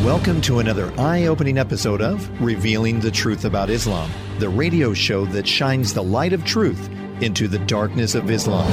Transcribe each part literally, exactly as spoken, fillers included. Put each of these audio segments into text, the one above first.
Welcome to another eye-opening episode of Revealing the Truth About Islam, the radio show that shines the light of truth into the darkness of Islam.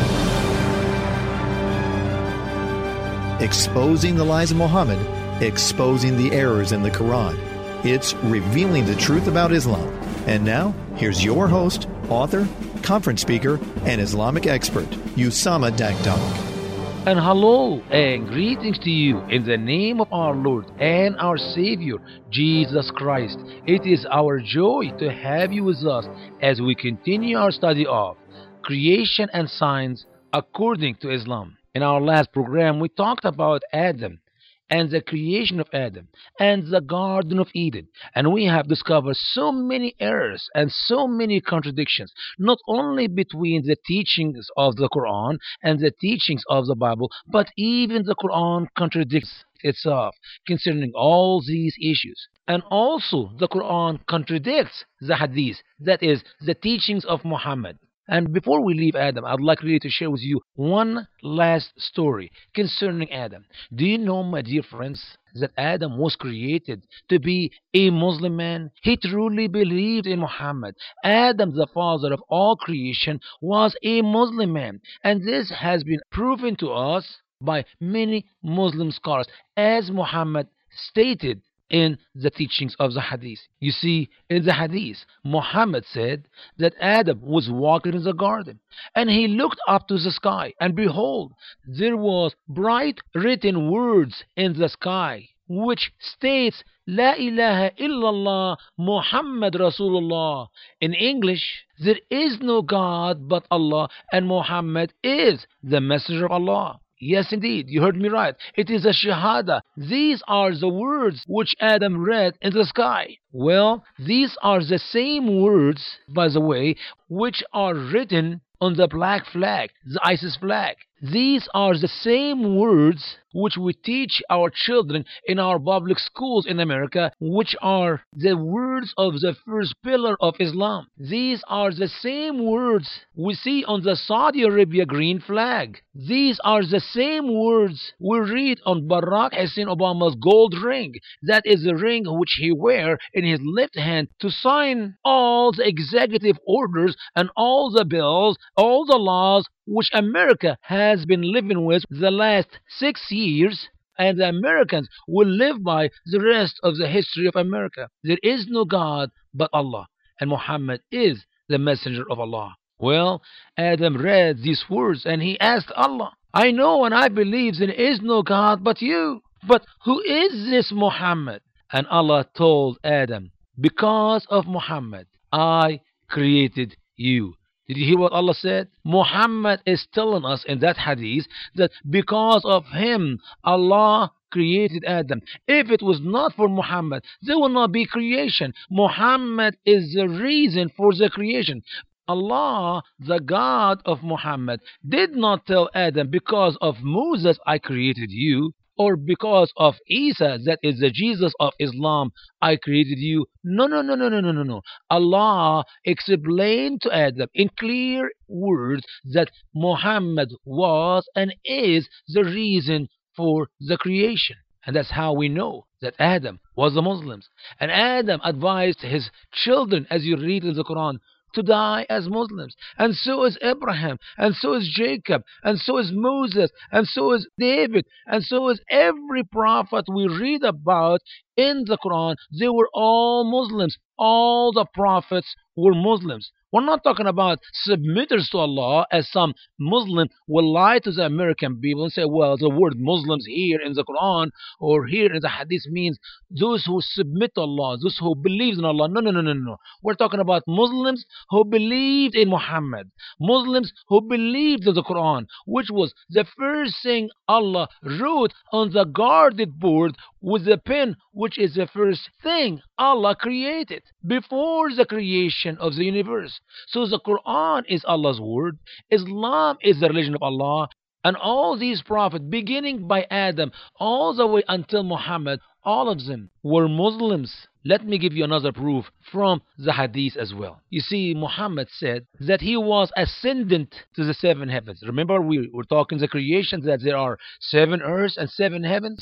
Exposing the lies of Muhammad, exposing the errors in the Quran. It's Revealing the Truth About Islam. And now, here's your host, author, conference speaker, and Islamic expert, Usama Dakdok. And hello and greetings to you in the name of our Lord and our Savior, Jesus Christ. It is our joy to have you with us as we continue our study of creation and science according to Islam. In our last program, we talked about Adam and the creation of Adam and the Garden of Eden. And we have discovered so many errors and so many contradictions, not only between the teachings of the Quran and the teachings of the Bible, but even the Quran contradicts itself concerning all these issues. And also the Quran contradicts the Hadith, that is, the teachings of Muhammad. And before we leave Adam, I'd like really to share with you one last story concerning Adam. Do you know, my dear friends, that Adam was created to be a Muslim man? He truly believed in Muhammad. Adam, the father of all creation, was a Muslim man. And this has been proven to us by many Muslim scholars, as Muhammad stated in the teachings of the Hadith. You see, in the Hadith, Muhammad said that Adam was walking in the garden, and he looked up to the sky, and behold, there was bright written words in the sky, which states, La ilaha illallah Muhammad Rasulullah. In English, there is no God but Allah, and Muhammad is the messenger of Allah. Yes, indeed, you heard me right. It is a shahada. These are the words which Adam read in the sky. Well, these are the same words, by the way, which are written on the black flag, the ISIS flag. These are the same words which we teach our children in our public schools in America, which are the words of the first pillar of Islam. These are the same words we see on the Saudi Arabia green flag. These are the same words we read on Barack Hussein Obama's gold ring. That is the ring which he wears in his left hand to sign all the executive orders and all the bills, all the laws which America has been living with the last six years, and the Americans will live by the rest of the history of America. There is no God but Allah, and Muhammad is the messenger of Allah. Well, Adam read these words and he asked Allah, I know and I believe there is no God but you, but who is this Muhammad? And Allah told Adam, because of Muhammad, I created you. Did you hear what Allah said? Muhammad is telling us in that hadith that because of him, Allah created Adam. If it was not for Muhammad, there will not be creation. Muhammad is the reason for the creation. Allah, the God of Muhammad, did not tell Adam, because of Moses I created you, or because of Isa, that is the Jesus of Islam, I created you. No, no, no, no, no, no, no, no. Allah explained to Adam in clear words that Muhammad was and is the reason for the creation. And that's how we know that Adam was a Muslim. And Adam advised his children, as you read in the Quran, to die as Muslims. And so is Abraham, and so is Jacob, and so is Moses, and so is David, and so is every prophet we read about in the Quran. They were all Muslims. All the prophets were Muslims. We're not talking about submitters to Allah, as some Muslim will lie to the American people and say, well, the word Muslims here in the Quran or here in the Hadith means those who submit to Allah, those who believe in Allah. No, no, no, no, no. We're talking about Muslims who believed in Muhammad, Muslims who believed in the Quran, which was the first thing Allah wrote on the guarded board with the pen, which is the first thing Allah created before the creation of the universe. So the Quran is Allah's word, Islam is the religion of Allah, and all these prophets, beginning by Adam all the way until Muhammad, all of them were Muslims. Let me give you another proof from the Hadith as well. You see, Muhammad said that he was ascendant to the seven heavens. Remember, we were talking the creation, that there are seven earths and seven heavens.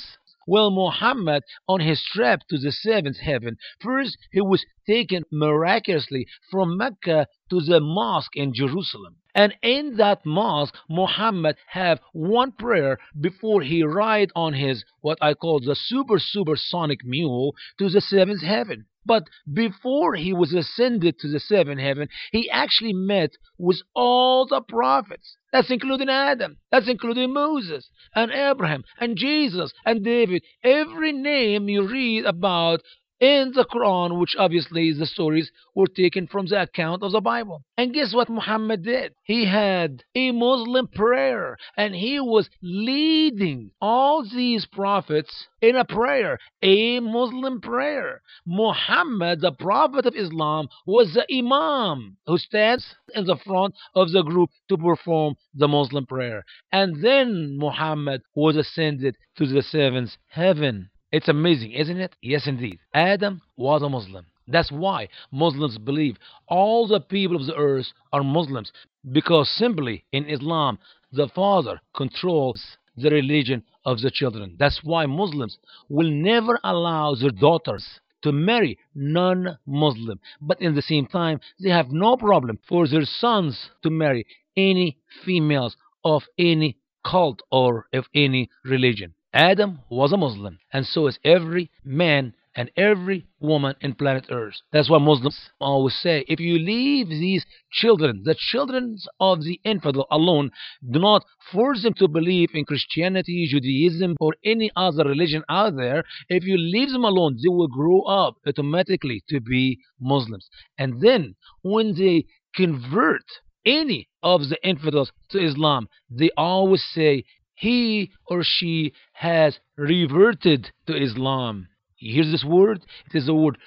Well, Muhammad, on his trip to the seventh heaven, first he was taken miraculously from Mecca to the mosque in Jerusalem. And in that mosque, Muhammad have one prayer before he ride on his, what I call the super supersonic mule to the seventh heaven. But before he was ascended to the seventh heaven, he actually met with all the prophets. That's including Adam. That's including Moses and Abraham and Jesus and David. Every name you read about in the Quran, which obviously the stories were taken from the account of the Bible. And guess what Muhammad did? He had a Muslim prayer, and he was leading all these prophets in a prayer, a Muslim prayer. Muhammad, the prophet of Islam, was the Imam who stands in the front of the group to perform the Muslim prayer. And then Muhammad was ascended to the seventh heaven. It's amazing, isn't it? Yes, indeed. Adam was a Muslim. That's why Muslims believe all the people of the earth are Muslims, because simply in Islam, the father controls the religion of the children. That's why Muslims will never allow their daughters to marry non-Muslim. But in the same time, they have no problem for their sons to marry any females of any cult or of any religion. Adam was a Muslim, and so is every man and every woman in planet Earth. That's why Muslims always say, if you leave these children, the children of the infidel alone, do not force them to believe in Christianity, Judaism, or any other religion out there. If you leave them alone, they will grow up automatically to be Muslims. And then when they convert any of the infidels to Islam, they always say, he or she has reverted to Islam. You hear this word? It is the word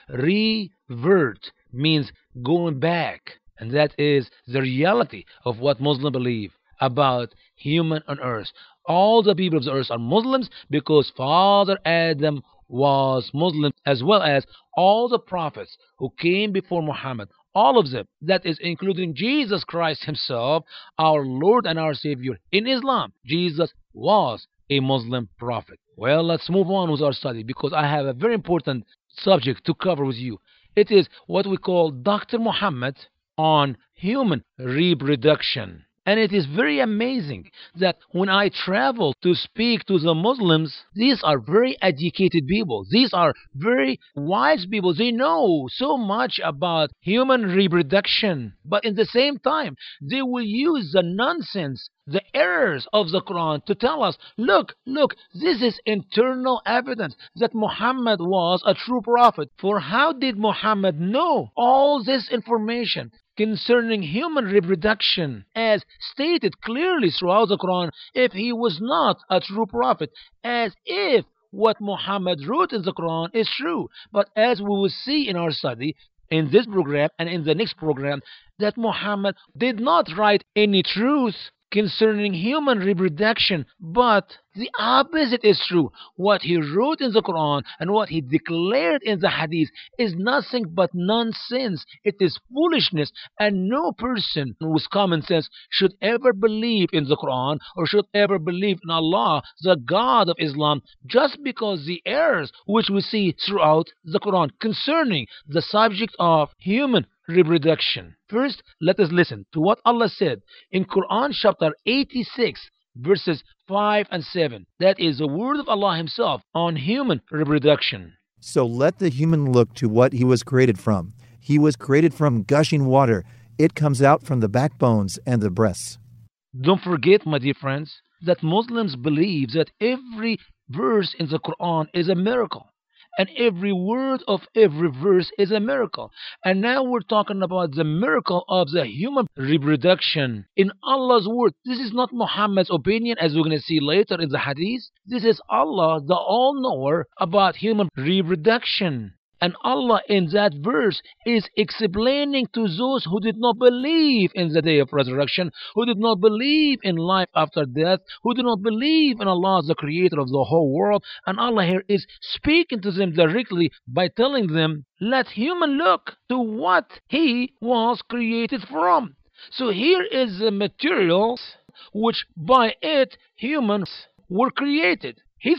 revert, means going back. And that is the reality of what Muslims believe about human on earth. All the people of the earth are Muslims because Father Adam was Muslim, as well as all the prophets who came before Muhammad. All of them, that is including Jesus Christ himself, our Lord and our Savior. In Islam, Jesus was a Muslim prophet. Well, let's move on with our study, because I have a very important subject to cover with you. It is what we call Doctor Muhammad on human reproduction. And it is very amazing that when I travel to speak to the Muslims, these are very educated people. These are very wise people. They know so much about human reproduction. But in the same time, they will use the nonsense, the errors of the Quran to tell us, look, look, this is internal evidence that Muhammad was a true prophet. For how did Muhammad know all this information concerning human reproduction, as stated clearly throughout the Quran, if he was not a true prophet, as if what Muhammad wrote in the Quran is true? But as we will see in our study, in this program and in the next program, that Muhammad did not write any truth concerning human reproduction, but the opposite is true. What he wrote in the Quran and what he declared in the Hadith is nothing but nonsense. It is foolishness, and no person with common sense should ever believe in the Quran or should ever believe in Allah, the God of Islam, just because the errors which we see throughout the Quran concerning the subject of human reproduction. First, let us listen to what Allah said in Quran chapter eighty-six, verses five and seven. That is the word of Allah himself on human reproduction. So let the human look to what he was created from. He was created from gushing water. It comes out from the backbones and the breasts. Don't forget, my dear friends, that Muslims believe that every verse in the Quran is a miracle. And every word of every verse is a miracle. And now we're talking about the miracle of the human reproduction in Allah's word. This is not Muhammad's opinion, as we're going to see later in the Hadith. This is Allah, the all-knower, about human reproduction. And Allah in that verse is explaining to those who did not believe in the day of resurrection, who did not believe in life after death, who did not believe in Allah, the creator of the whole world. And Allah here is speaking to them directly by telling them, let human look to what he was created from. So here is the material which by it humans were created. He said,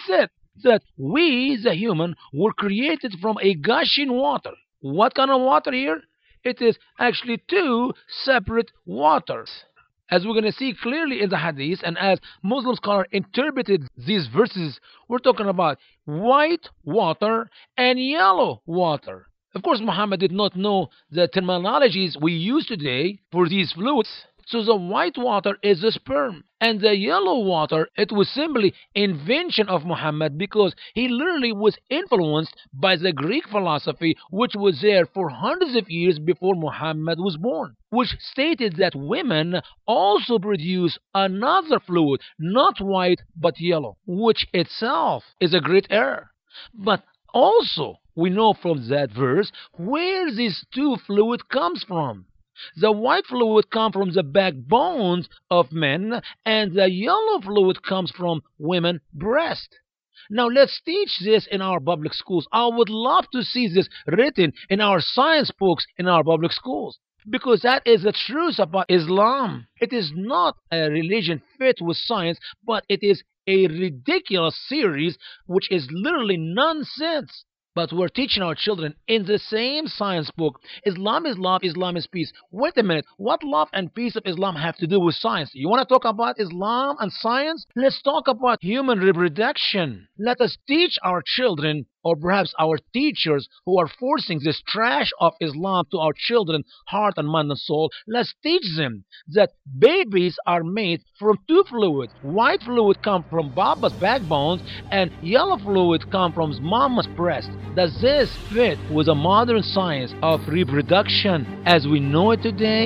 that we, the human, were created from a gushing water. What kind of water here? It is actually two separate waters. As we're going to see clearly in the hadith, and as Muslim scholars interpreted these verses, we're talking about white water and yellow water. Of course, Muhammad did not know the terminologies we use today for these fluids. So the white water is the sperm, and the yellow water, it was simply invention of Muhammad, because he literally was influenced by the Greek philosophy which was there for hundreds of years before Muhammad was born, which stated that women also produce another fluid, not white but yellow, which itself is a great error. But also we know from that verse where this two fluid comes from. The white fluid comes from the backbones of men, and the yellow fluid comes from women's breast. Now let's teach this in our public schools. I would love to see this written in our science books in our public schools, because that is the truth about Islam. It is not a religion fit with science, but it is a ridiculous series which is literally nonsense. But we're teaching our children in the same science book, Islam is love, Islam is peace. Wait a minute, what love and peace of Islam have to do with science? You want to talk about Islam and science? Let's talk about human reproduction. Let us teach our children, or perhaps our teachers who are forcing this trash of Islam to our children, heart and mind and soul. Let's teach them that babies are made from two fluids. White fluid comes from Baba's backbones, and yellow fluid comes from Mama's breast. Does this fit with the modern science of reproduction as we know it today?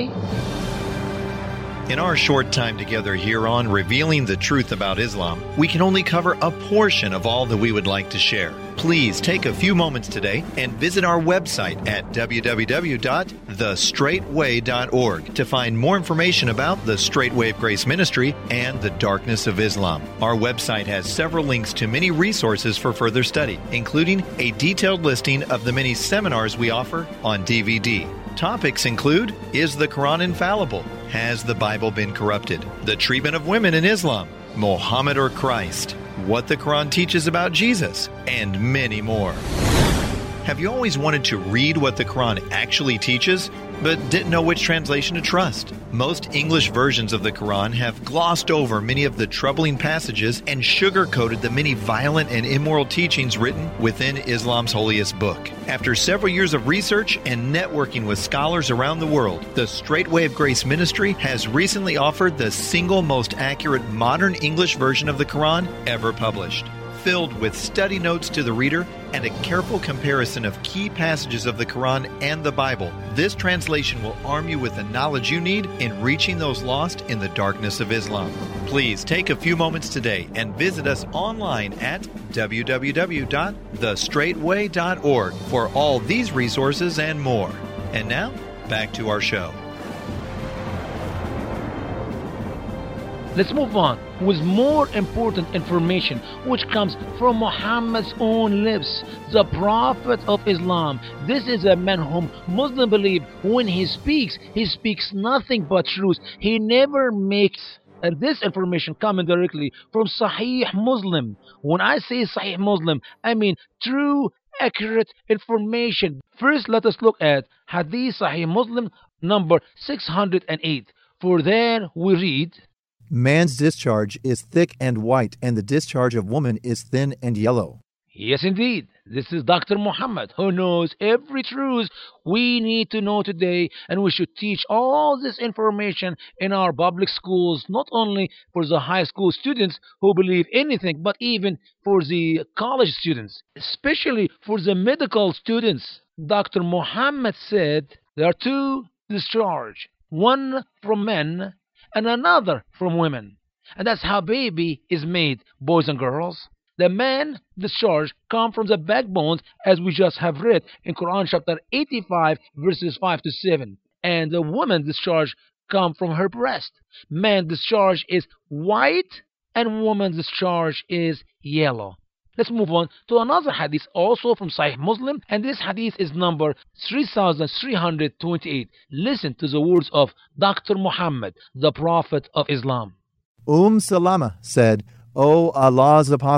In our short time together here on Revealing the Truth About Islam, we can only cover a portion of all that we would like to share. Please take a few moments today and visit our website at w w w dot the straight way dot org to find more information about the Straight Way of Grace Ministry and the Darkness of Islam. Our website has several links to many resources for further study, including a detailed listing of the many seminars we offer on D V D. Topics include: Is the Quran infallible? Has the Bible been corrupted? The treatment of women in Islam, Muhammad or Christ, what the Quran teaches about Jesus, and many more. Have you always wanted to read what the Quran actually teaches, but didn't know which translation to trust? Most English versions of the Quran have glossed over many of the troubling passages and sugar-coated the many violent and immoral teachings written within Islam's holiest book. After several years of research and networking with scholars around the world, the Straight Way of Grace Ministry has recently offered the single most accurate modern English version of the Quran ever published. Filled with study notes to the reader and a careful comparison of key passages of the Quran and the Bible, this translation will arm you with the knowledge you need in reaching those lost in the darkness of Islam. Please take a few moments today and visit us online at w w w dot the straight way dot org for all these resources and more. And now, back to our show. Let's move on with more important information which comes from Muhammad's own lips, the Prophet of Islam. This is a man whom Muslims believe when he speaks, he speaks nothing but truth. He never makes, and this information coming directly from Sahih Muslim. When I say Sahih Muslim, I mean true, accurate information. First, let us look at Hadith Sahih Muslim number six hundred eight. For there we read, Man's discharge is thick and white, and the discharge of woman is thin and yellow. Yes, indeed. This is Doctor Muhammad, who knows every truth we need to know today, and we should teach all this information in our public schools, not only for the high school students who believe anything, but even for the college students, especially for the medical students. Doctor Muhammad said there are two discharge, one from men and another from women. And that's how baby is made, boys and girls. The man discharge come from the backbones, as we just have read in Quran chapter eighty-five verses five to seven. And the woman discharge come from her breast. Man discharge is white and woman discharge is yellow. Let's move on to another hadith also from Sahih Muslim, and this hadith is number three thousand three hundred twenty-eight. Listen to the words of Doctor Muhammad, the Prophet of Islam. Umm Salama said, O Allah's apostle,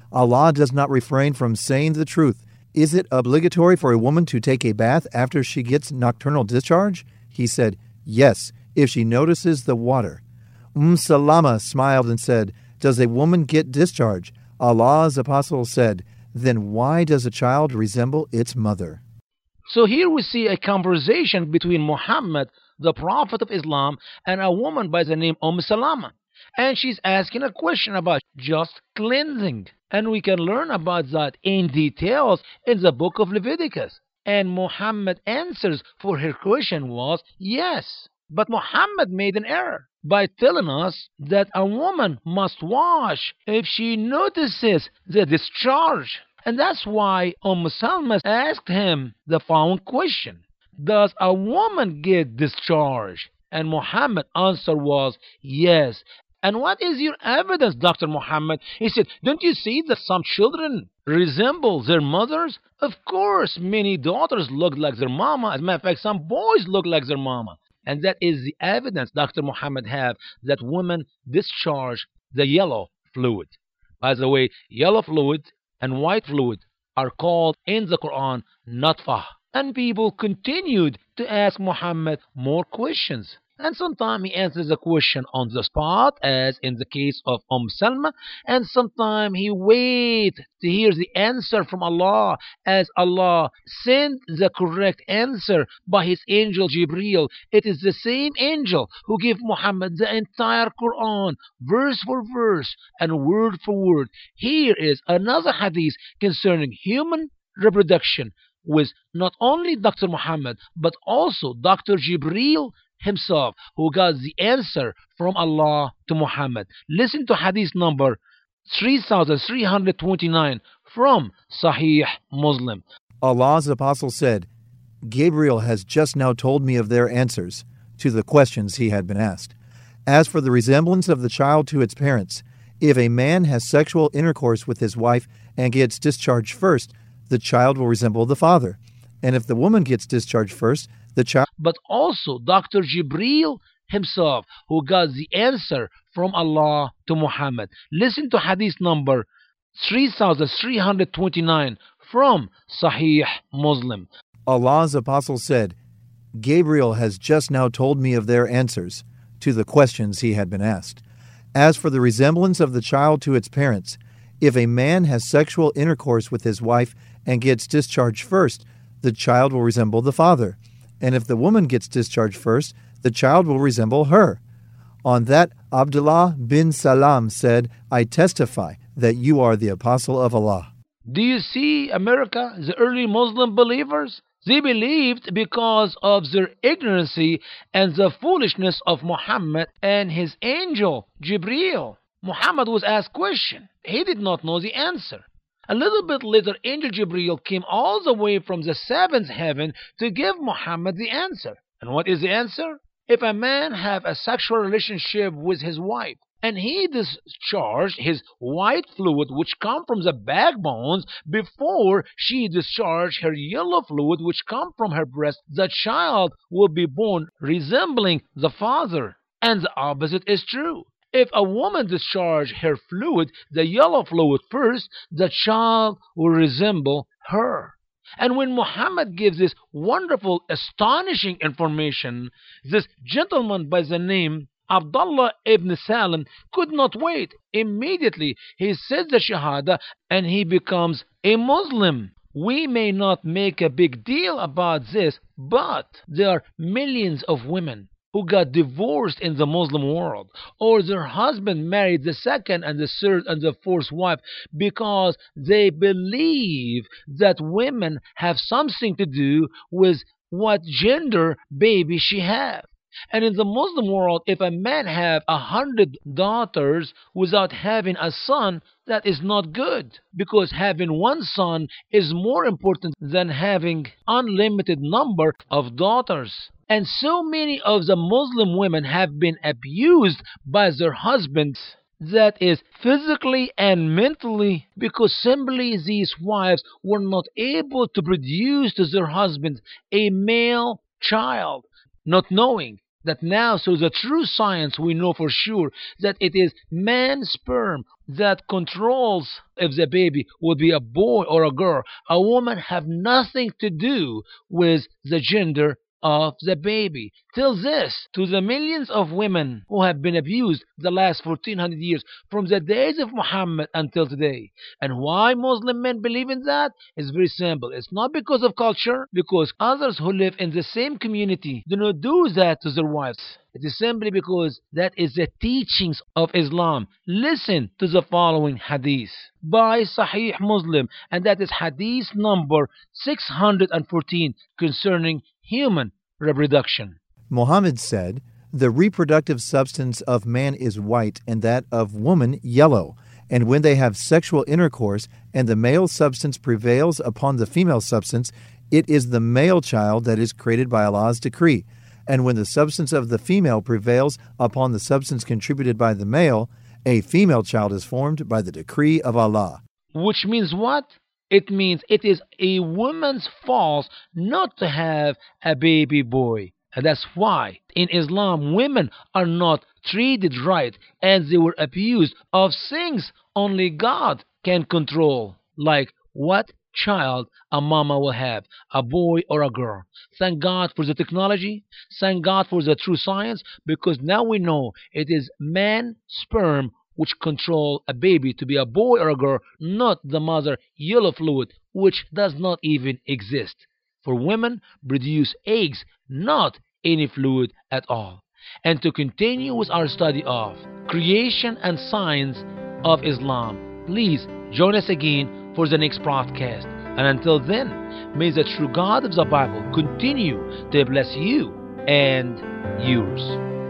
Allah does not refrain from saying the truth. Is it obligatory for a woman to take a bath after she gets nocturnal discharge? He said, yes, if she notices the water. Umm Salama smiled and said, does a woman get discharge? Allah's apostle said, then why does a child resemble its mother? So here we see a conversation between Muhammad, the Prophet of Islam, and a woman by the name Umm Salama. And she's asking a question about just cleansing. And we can learn about that in details in the book of Leviticus. And Muhammad answers for her question was yes. But Muhammad made an error by telling us that a woman must wash if she notices the discharge. And that's why Umm Salama asked him the following question. Does a woman get discharged? And Muhammad's answer was yes. And what is your evidence, Doctor Muhammad? He said, don't you see that some children resemble their mothers? Of course, many daughters look like their mama. As a matter of fact, some boys look like their mama. And that is the evidence Doctor Muhammad have that women discharge the yellow fluid. By the way, yellow fluid and white fluid are called in the Quran natfah. And people continued to ask Muhammad more questions. And sometimes he answers the question on the spot, as in the case of Umm Salma, and sometimes he waits to hear the answer from Allah, as Allah sent the correct answer by his angel Jibreel. It is the same angel who gave Muhammad the entire Quran, verse for verse and word for word. Here is another hadith concerning human reproduction with not only Doctor Muhammad, but also Doctor Jibreel himself, who got the answer from Allah to Muhammad. Listen to hadith number three thousand three hundred twenty-nine from Sahih Muslim. Allah's apostle said, Gabriel has just now told me of their answers to the questions he had been asked. As for the resemblance of the child to its parents, if a man has sexual intercourse with his wife and gets discharged first, the child will resemble the father. And if the woman gets discharged first, the child... But also Doctor Jibreel himself, who got the answer from Allah to Muhammad. Listen to hadith number three thousand three hundred twenty-nine from Sahih Muslim. Allah's apostle said, Gabriel has just now told me of their answers to the questions he had been asked. As for the resemblance of the child to its parents, if a man has sexual intercourse with his wife and gets discharged first, the child will resemble the father. And if the woman gets discharged first, the child will resemble her. On that, Abdullah bin Salam said, I testify that you are the apostle of Allah. Do you see, America, the early Muslim believers? They believed because of their ignorancy and the foolishness of Muhammad and his angel, Jibreel. Muhammad was asked a question. He did not know the answer. A little bit later, Angel Jibreel came all the way from the seventh heaven to give Muhammad the answer. And what is the answer? If a man have a sexual relationship with his wife, and he discharged his white fluid which come from the backbones before she discharged her yellow fluid which come from her breast, the child will be born resembling the father. And the opposite is true. If a woman discharges her fluid, the yellow fluid first, the child will resemble her. And when Muhammad gives this wonderful, astonishing information, this gentleman by the name Abdullah ibn Salam could not wait. Immediately he says the Shahada and he becomes a Muslim. We may not make a big deal about this, but there are millions of women who got divorced in the Muslim world, or their husband married the second and the third and the fourth wife because they believe that women have something to do with what gender baby she has. And in the Muslim world, if a man have a hundred daughters without having a son, that is not good, because having one son is more important than having unlimited number of daughters. And so many of the Muslim women have been abused by their husbands, that is physically and mentally, because simply these wives were not able to produce to their husbands a male child, not knowing that now through the true science we know for sure that it is man's sperm that controls if the baby will be a boy or a girl. A woman have nothing to do with the gender of the baby. Till this, to the millions of women who have been abused the last fourteen hundred years from the days of Muhammad until today. And why Muslim men believe in that is very simple. It's not because of culture, because others who live in the same community do not do that to their wives. It is simply because that is the teachings of Islam. Listen to the following hadith by Sahih Muslim, and that is hadith number six hundred fourteen concerning human reproduction. Muhammad said, "The reproductive substance of man is white and that of woman yellow. And when they have sexual intercourse and the male substance prevails upon the female substance, it is the male child that is created by Allah's decree. And when the substance of the female prevails upon the substance contributed by the male, a female child is formed by the decree of Allah." Which means what? It means it is a woman's fault not to have a baby boy. And that's why in Islam women are not treated right and they were abused of things only God can control, like what child a mama will have, a boy or a girl. Thank God for the technology. Thank God for the true science, because now we know it is man's sperm which control a baby to be a boy or a girl, not the mother yellow fluid, which does not even exist. For women produce eggs, not any fluid at all. And to continue with our study of creation and science of Islam, please join us again for the next broadcast. And until then, may the true God of the Bible continue to bless you and yours.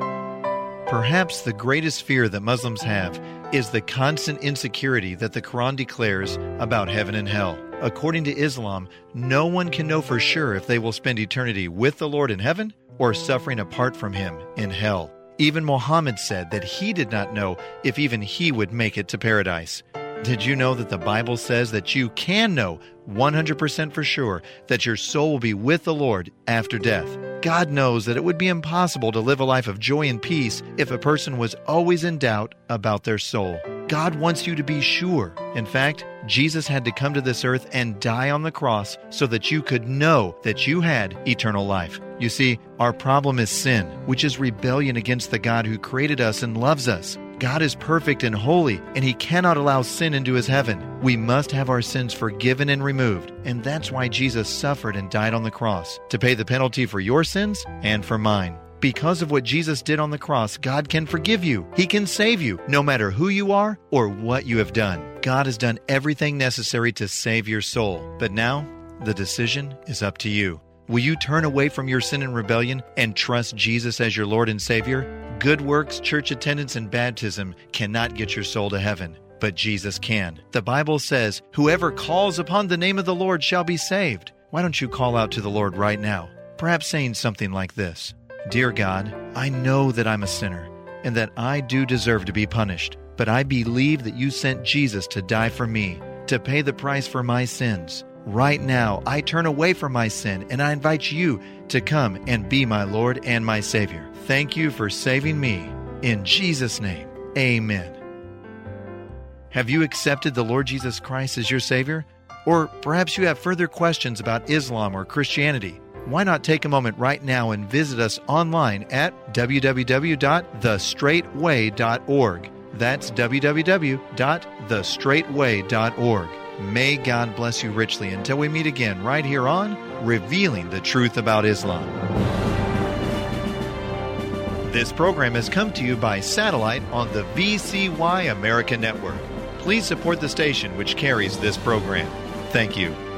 Perhaps the greatest fear that Muslims have is the constant insecurity that the Quran declares about heaven and hell. According to Islam, no one can know for sure if they will spend eternity with the Lord in heaven or suffering apart from Him in hell. Even Muhammad said that he did not know if even he would make it to paradise. Did you know that the Bible says that you can know one hundred percent for sure that your soul will be with the Lord after death? God knows that it would be impossible to live a life of joy and peace if a person was always in doubt about their soul. God wants you to be sure. In fact, Jesus had to come to this earth and die on the cross so that you could know that you had eternal life. You see, our problem is sin, which is rebellion against the God who created us and loves us. God is perfect and holy, and He cannot allow sin into His heaven. We must have our sins forgiven and removed, and that's why Jesus suffered and died on the cross, to pay the penalty for your sins and for mine. Because of what Jesus did on the cross, God can forgive you. He can save you, no matter who you are or what you have done. God has done everything necessary to save your soul. But now, the decision is up to you. Will you turn away from your sin and rebellion and trust Jesus as your Lord and Savior? Good works, church attendance, and baptism cannot get your soul to heaven, but Jesus can. The Bible says, "Whoever calls upon the name of the Lord shall be saved." Why don't you call out to the Lord right now? Perhaps saying something like this: "Dear God, I know that I'm a sinner and that I do deserve to be punished, but I believe that you sent Jesus to die for me, to pay the price for my sins. Right now, I turn away from my sin and I invite you to come and be my Lord and my Savior. Thank you for saving me. In Jesus' name, amen." Have you accepted the Lord Jesus Christ as your Savior? Or perhaps you have further questions about Islam or Christianity. Why not take a moment right now and visit us online at w w w dot the straight way dot org. That's w w w dot the straight way dot org. May God bless you richly until we meet again right here on Revealing the Truth About Islam. This program has come to you by satellite on the V C Y America Network. Please support the station which carries this program. Thank you.